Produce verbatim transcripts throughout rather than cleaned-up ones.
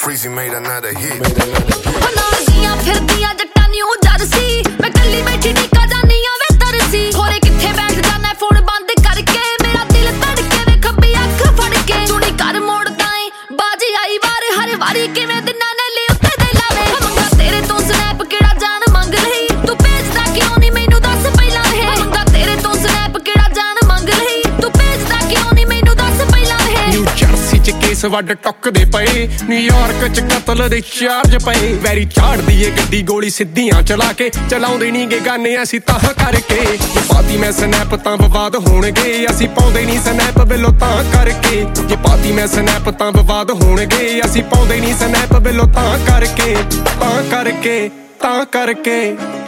Freezy made another hit. ਨਾਲੀਆਂ ਫਿਰਦੀਆਂ ਜੱਟਾਂ ਨਿਊ ਜਰਸੀ ਮੈਂ ਕੱਲੀ ਬੈਠੀ ਟਿਕਾ ਜਾਨੀ ਆ ਵੇ ਤਰਸੀ ਹੋਰੇ ਕਿੱਥੇ ਬੈਠ ਜਾਣਾ ਫੋਨ ਬੰਦ ਕਰਕੇ ਮੇਰਾ ਦਿਲ ਧੜਕੇ ਵੇ ਖੱਬੀ ਅੱਖ ਫੜ ਕੇ ਚੁਣੀ ਕਰ ਮੋੜਦਾ ਏ ਬਾਜੀ ਆਈ ਵਾਰ ਹਰ ਵਾਰੀ ਕਿਵੇਂ ਦਿਨਾਂ ਨੇ ਲਈ ਉੱਤੇ ਦੇ ਲਾਵੇ ਮੰਗਾ ਤੇਰੇ ਤੋਂ ਸਨੈਪ ਕਿਹੜਾ ਜਾਨ ਮੰਗ ਰਹੀ ਤੂੰ ਭੇਜਦਾ ਕਿਉਂ ਨਹੀਂ ਮੈਨੂੰ ਦੱਸ ਪਹਿਲਾਂ ਇਹ ਮੰਗਾ ਤੇਰੇ ਤੋਂ ਸਨੈਪ ਕਿਹੜਾ ਜਾਨ ਮੰਗ ਰਹੀ ਤੂੰ ਭੇਜਦਾ ਕਿਉਂ ਨਹੀਂ ਮੈਨੂੰ ਦੱਸ ਪਹਿਲਾਂ ਇਹ ਨਿਊ ਜਰਸੀ ਚ ਕੇਸ ਵੱਡ ਟੁੱਕਦੇ ਪਏ ਨਿਊਯਾਰਕ ਚ ਕਤਲ ਦੇ ਚਾਰਜ ਪਏ ਵੈਰੀ ਝਾੜਦੀ ਏ ਗੱਡੀ ਗੋਲੀ ਸਿੱਧੀਆਂ ਚਲਾ ਕੇ ਚਲਾਉਂਦੇ ਨੀ ਗੇ ਗਾਨੇ ਅਸੀਂ ਤਾਂ ਕਰਕੇ ਜੇ ਪਾਤੀ ਮੈਂ ਸਨੈਪ ਤਾਂ ਵਿਵਾਦ ਹੋਣਗੇ ਅਸੀਂ ਪਾਉਂਦੇ ਨੀ ਸਨੈਪ ਬਿੱਲੋ ਤਾਂ ਕਰਕੇ ਜੇ ਪਾਤੀ ਮੈਂ ਸਨੈਪ ਤਾਂ ਵਿਵਾਦ ਹੋਣਗੇ ਅਸੀਂ ਪਾਉਂਦੇ ਨੀ ਸਨੈਪ ਬਿੱਲੋ ਤਾਂ ਕਰਕੇ ਤਾਂ ਕਰਕੇ ਤਾਂ ਕਰਕੇ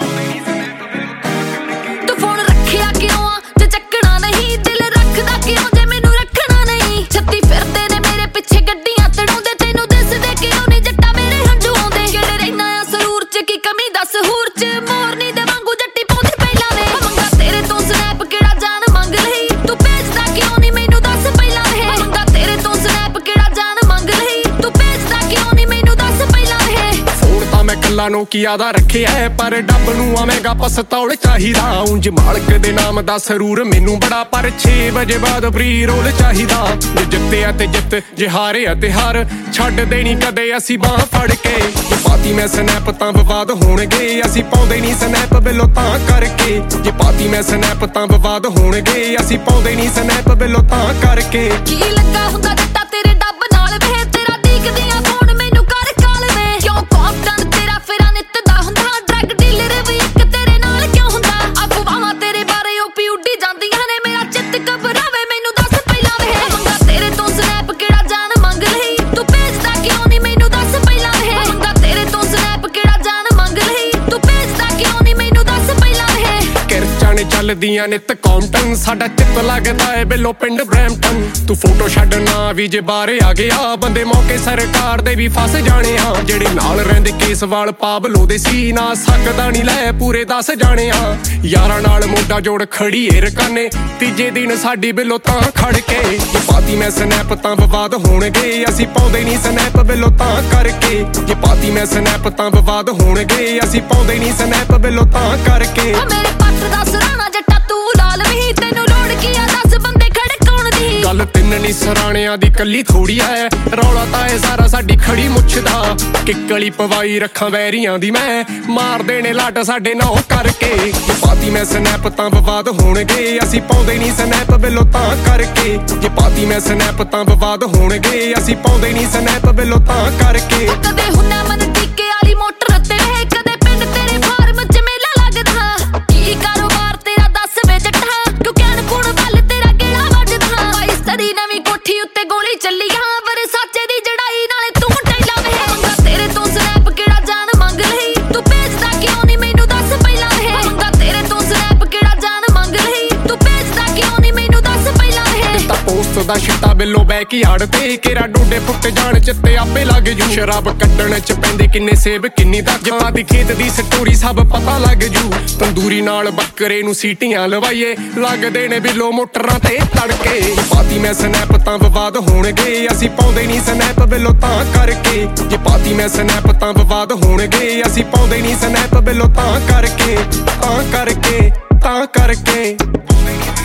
ਤੂੰ ਫੋਨ ਰੱਖਿਆ ਕਿਉਂ ਆ ਜੇ ਚੱਕਣਾ ਨਹੀਂ ਦਿਲ ਰੱਖਦਾ ਕਿਉਂ ਜੇ ਮੈਨੂੰ ਰੱਖਣਾ ਨਹੀਂ ਛੱਤੀ ਫਿਰਦੇ ਨੇ ਮੇਰੇ ਪਿੱਛੇ ਗੱਡੀਆਂ ਤੜਾਉਂਦੇ ਤੈਨੂੰ ਦਿਸਦੇ ਕਿਉਂ ਨਹੀਂ ਜੱਟਾ ਮੇਰੇ ਹੰਝੂ ਆਉਂਦੇ ਜਿਹੜੇ ਰਹਿਣਾ ਆ ਸਰੂਰ ਚ ਕੀ ਕਮੀ ਦੱਸ ਹੂਰ ਚ ਮੋਰਨੀ ਦੇ ਵਾਂਗੂ ਜੱਟੀ ਪਾਉਂਦੀ ਪਹਿਲਾਂ ਵੇ ਮੰਗਾ ਤੇਰੇ ਤੋਂ ਸਨੈਪ ਕਿਹੜਾ ਜਾਨ ਮੰਗ ਰਹੀ ਤੂੰ ਭੇਜਦਾ ਕਿਉਂ ਨਹੀਂ ਮੈਨੂੰ ਦੱਸ ਪਹਿਲਾਂ ਇਹ ਮੰਗਾ ਤੇਰੇ ਤੋਂ ਸਨੈਪ ਕਿਹੜਾ ਜਾਨ ਮੰਗ ਰਹੀ ਤੂੰ ਭੇਜਦਾ ਕਿਉਂ ਨਹੀਂ ਮੈਨੂੰ ਦੱਸ ਪਹਿਲਾਂ ਇਹ ਫੋਨ ਤਾਂ ਮੈਂ ਕੱਲਾ ਨੋਕੀਆ ਦਾ ਰੱਖਿਆ ਪਰ ਡੱਬ ਨੂੰ ਆਵੇਂਗਾ ਪਸਤੌਲ ਚਾਹੀਦਾ ਉਂਝ ਮਾਲਕ ਦੇ ਨਾਮ ਦਾ ਸਰੂਰ ਮੈਨੂੰ ਬੜਾ ਪਰ ਛੇ ਵਜੇ ਬਾਅਦ ਫਰੀ ਰੋਲ ਚਾਹੀਦਾ ਜੇ ਜਿੱਤਿਆ ਤੇ ਜਿੱਤ ਜੇ ਹਾਰਿਆ ਤੇ ਹਾਰ ਛੱਡ ਦੇਣੀ ਕਦੇ ਅਸੀਂ ਬਾਹ ਫੜ ਕੇ ਜੇ ਪਾਤੀ ਮੈਂ ਸਨੈਪ ਤਾਂ ਵਿਵਾਦ ਹੋਣਗੇ ਅਸੀਂ ਪਾਉਂਦੇ ਨੀ ਸਨੈਪ ਬਿੱਲੋ ਤਾਂ ਕਰਕੇ ਜੇ ਪਾਤੀ ਮੈਂ ਸਨੈਪ ਤਾਂ ਵਿਵਾਦ ਹੋਣਗੇ ਅਸੀਂ ਪਾਉਂਦੇ ਨੀ ਸਨੈਪ ਬਿੱਲੋ ਤਾਂ ਕਰਕੇ ਕੀ ਲੱਗਾ ਹੁੰਦਾ ਜੱਟਾ ਤੇਰੇ ਡੱਬ ਨਾਲ ਵੇ ਤੇਰਾ ਡੀਕਦੀਆਂ ਫੋਨ ਮੈਨੂੰ ਕਰ ਕਾਲ ਵੇ ਕਿਉਂ ਕੌਫਟਨ ਤੇਰਾ ਫੇਰਾ ਨਿੱਤ ਦਾ ਹੁੰਦਾ ਡਰੱਗ ਡੀਲਰ ਵੀ ਇੱਕ ਤੇਰੇ ਨਾਲ ਕਿਉਂ ਹੁੰਦਾ ਅਫਵਾਹਾਂ ਤੇਰੇ ਬਾਰੇ ਓਪੀ ਉੱਡੀ ਜਾਂਦੀਆਂ ਨੇ ਮੇਰਾ ਚਿੱਤ ਘਬਰਾਵੇ ਮੈਨੂੰ ਦੱਸ ਪਹਿਲਾਂ ਵੇ ਮੰਗਾ ਤੇਰੇ ਤੋਂ ਸਨੈਪ ਕਿਹੜਾ ਜਾਨ ਮੰਗ ਰਹੀ ਤੂੰ ਭੇਜਦਾ ਕਿਉਂ ਨਹੀਂ ਮੈਨੂੰ ਦੱਸ ਪਹਿਲਾਂ ਵੇ ਮੰਗਾ ਤੇਰੇ ਤੋਂ ਸਨੈਪ ਕਿਹੜਾ ਜਾਨ ਮੰਗ ਰਹੀ ਤੂੰ ਭੇਜਦਾ ਕਿਉਂ ਨਹੀਂ ਮੈਨੂੰ ਦੱਸ ਪਹਿਲਾਂ ਵੇ ਕਿਰਚਾਂ ਨੇ ਚੱਲਦੀਆਂ ਨਿੱਤ ਕੌਂਟਨ ਸਾਡਾ ਚਿੱਤ ਲੱਗਦਾ ਏ ਬਿੱਲੋ ਪਿੰਡ ਬਰੈਂਪਟਨ ਤੂੰ ਫੋਟੋ ਛੱਡ ਨਾ ਵੀ ਜੇ ਬਾਹਰ ਆ ਗਿਆ ਬੰਦੇ ਮੌਕੇ ਸਰਕਾਰ ਦੇ ਵੀ ਫਸ ਜਾਣੇ ਆ ਜਿਹੜੇ ਨਾਲ ਰਹਿੰਦੇ ਕੇਸ ਵਾਲ ਪਾਬਲੋ ਦੇ ਸੀ ਨਾ ਸਕਦਾ ਨਹੀਂ ਲੈ ਪੂਰੇ ਦਸ ਜਾਣੇ ਆ ਯਾਰਾਂ ਨਾਲ ਮੋਢਾ ਜੋੜ ਖੜੀ ਏ ਰਕਾਨੇ ਤੀਜੇ ਦਿਨ ਸਾਡੀ ਬਿੱਲੋ ਤਾਂ ਖੜ ਕੇ ਜੇ ਪਾਤੀ ਮੈਂ ਸਨੈਪ ਤਾਂ ਵਿਵਾਦ ਹੋਣਗੇ ਅਸੀਂ ਪਾਉਂਦੇ ਨੀ ਸਨੈਪ ਬਿੱਲੋ ਤਾਂ ਕਰਕੇ ਜੇ ਪਾਤੀ ਮੈਂ ਸਨੈਪ ਤਾਂ ਵਿਵਾਦ ਹੋਣਗੇ ਅਸੀਂ ਪਾਉਂਦੇ ਨੀ ਸਨੈਪ ਬਿੱਲੋ ਤਾਂ ਕਰਕੇ ਮੇਰੇ ਪੱਟ ਦਾ ਸਰਾਣਾ ਜੱਟਾ ਤੂੰ ਲਾਲ ਵੀ ਤੈਨੂੰ ਲੋੜ ਕੀ ਆ ਦਸ ਬੰਦੇ ਖੜਕਾਉਣ ਦੀ ਗੱਲ ਤਿੰਨ ਨੀ ਸਰਾਣਿਆਂ ਦੀ ਕੱਲੀ ਥੋੜੀ ਐ ਰੌਲਾ ਤਾਂ ਇਹ ਸਾਰਾ ਸਾਡੀ ਖੜੀ ਮੁੱਛ ਦਾ ਕਿੱਕਲੀ ਪਵਾਈ ਰੱਖਾਂ ਵੈਰੀਆਂ ਦੀ ਮੈਂ ਮਾਰ ਦੇਣੇ ਲੱਟ ਸਾਡੇ ਨੌ ਕਰਕੇ ਜੇ ਪਾਤੀ ਮੈਂ ਸਨੈਪ ਤਾਂ ਵਿਵਾਦ ਹੋਣਗੇ ਅਸੀਂ ਪਾਉਂਦੇ ਨੀ ਸਨੈਪ ਬਿੱਲੋ ਤਾਂ ਕਰਕੇ ਜੇ ਪਾਤੀ ਮੈਂ ਸਨੈਪ ਤਾਂ ਵਿਵਾਦ ਹੋਣਗੇ ਅਸੀਂ ਪਾਉਂਦੇ ਨੀ ਸਨੈਪ ਬਿੱਲੋ ਤਾਂ ਕਰਕੇ ਕਦੇ ਹੁੰਨਾ ਮਨ ਟਿੱਕੇ ਵਾਲੀ ਮੋਟਰ ਤੇ ਵੇ ਕਦੇ ਪਿੰਡ ਤੇਰੇ ਫਾਰਮ ਚ ਮੇਲਾ ਲੱਗਦਾ ਕੀ ਕਾਰੋਬਾਰ ਤੇਰਾ ਦੱਸ ਵੇ ਜੱਟਾ ਤੂੰ ਕਹਿਣ ਪੁਣ ਵੱਲ ਤੇਰਾ ਕਿਹੜਾ ਵੱਜਦਾ ਬਾਈ ਸਦੀ ਨਵੀਂ ਕੋਠੀ ਉੱਤੇ ਗੋਲੀ ਚੱਲੀ ਹਾਂ ਵਰਸਾਚੇ ਦੀ ਜੜਾਈ ਨਾਲੇ ਤੂੰ ਟੈਲਾ ਵੇ ਮੰਗਾ ਤੇਰੇ ਤੋਂ ਸਨੈਪ ਕਿਹੜਾ ਜਾਨ ਮੰਗ ਰਹੀ ਤੂੰ ਭੇਜਦਾ ਕਿਉਂ ਨਹੀਂ ਮੈਨੂੰ ਦੱਸ ਪਹਿਲਾਂ ਵੇ ਮੰਗਾ ਤੇਰੇ ਤੋਂ ਸਨੈਪ ਕਿਹੜਾ ਜਾਨ ਮੰਗ ਰਹੀ ਤੂੰ ਭੇਜਦਾ ਕਿਉਂ ਨਹੀਂ ਮੈਨੂੰ ਦੱਸ ਪਹਿਲਾਂ ਵੇ ਤਾਂ ਪੋਸਟ ਦਾ ਛਿੱਟਾ ਬਿੱਲੋ ਬੈਕ ਯਾਰਡ ਤੇ ਕੇਰਾ ਡੋਡੇ ਫੁੱਟ ਜਾਣ ਚਿੱਤੇ ਆਪੇ ਲੱਗ ਜੂ ਸ਼ਰਾਬ ਕੱਢਣ ਚ ਪੈਂਦੇ ਕਿੰਨੇ ਸੇਬ ਕਿੰਨੀ ਦਾ ਜਮਾਂ ਦੀ ਖੇਤ ਦੀ ਸਟੋਰੀ ਸਭ ਪਤਾ ਲੱਗ ਜੂ ਤੰਦੂਰੀ ਨਾਲ ਬੱਕਰੇ ਨੂੰ ਸੀਟੀਆਂ ਲਵਾਈਏ ਲੱਗਦੇ ਨੇ ਬਿੱਲੋ ਮੋਟਰਾਂ ਤੇ ਤੜਕੇ ਪਾਤੀ ਮੈਂ ਸਨੈਪ ਤਾਂ ਵਿਵਾਦ ਹੋਣਗੇ ਅਸੀਂ ਪਾਉਂਦੇ ਨੀ ਸਨੈਪ ਬਿੱਲੋ ਤਾਂ ਕਰਕੇ ਜੇ ਪਾਤੀ ਮੈਂ ਸਨੈਪ ਤਾਂ ਵਿਵਾਦ ਹੋਣਗੇ ਅਸੀਂ ਪਾਉਂਦੇ ਨੀ ਸਨੈਪ ਬਿੱਲੋ ਤਾਂ ਕਰਕੇ ਤਾਂ ਕਰਕੇ ਤਾਂ ਕਰਕੇ